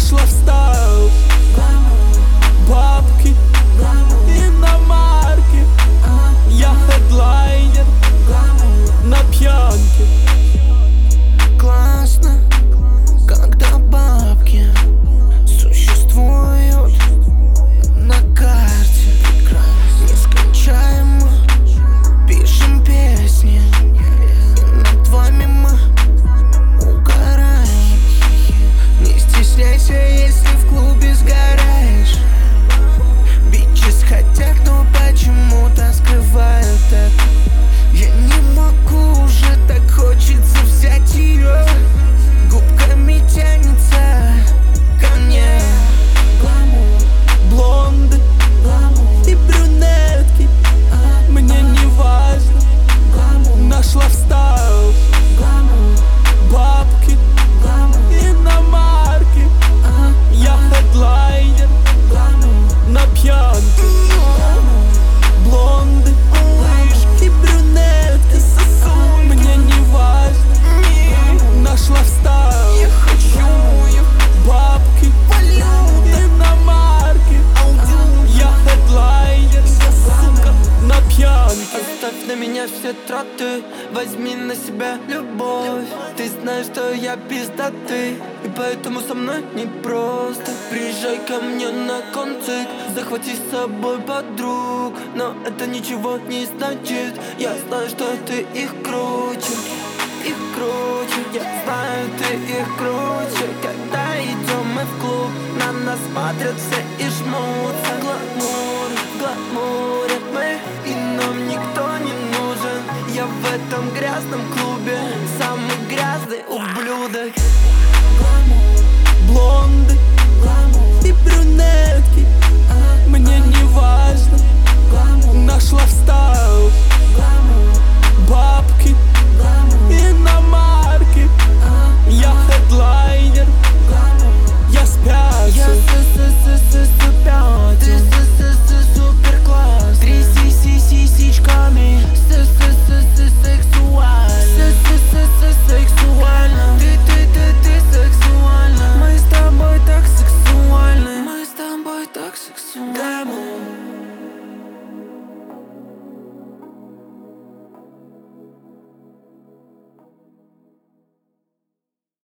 Наш лайфстайл, бабки, иномарки. Я хедлайнер на пьянке. Классно, когда бабки существуют на карте. Нескончаемо пишем песни, и над вами мы угораем. Не стесняйся, если в клубе сгораешь. Бичес хотят, но почему-то скрывают это. Я не могу уже, так хочется взять ее. Губками тянется ко мне. Блонды и брюнетки, мне не важно. Наш лайфстайл, бабки, иномарки. Я хедлайнер на пьянке. Блонды и брюнетки, мне не важно. Наш лайфстайл, Я хочу бабки, иномарки. Я хедлайнер, сука, на пьянке. Оставь на меня все траты, возьми на себя любовь. Ты знаешь, что я пиздатый, и поэтому со мной непросто. Приезжай ко мне на концерт, захвати с собой подруг. Но это ничего не значит, я знаю, что ты их круче. Их круче, я знаю, ты их круче. Когда идем мы в клуб, на нас смотрят все и жмутся. Гламур, в гламуре мы, и нам никто не нужен. Я в этом грязном клубе самый грязный ублюдок. Блонды и брюнетки.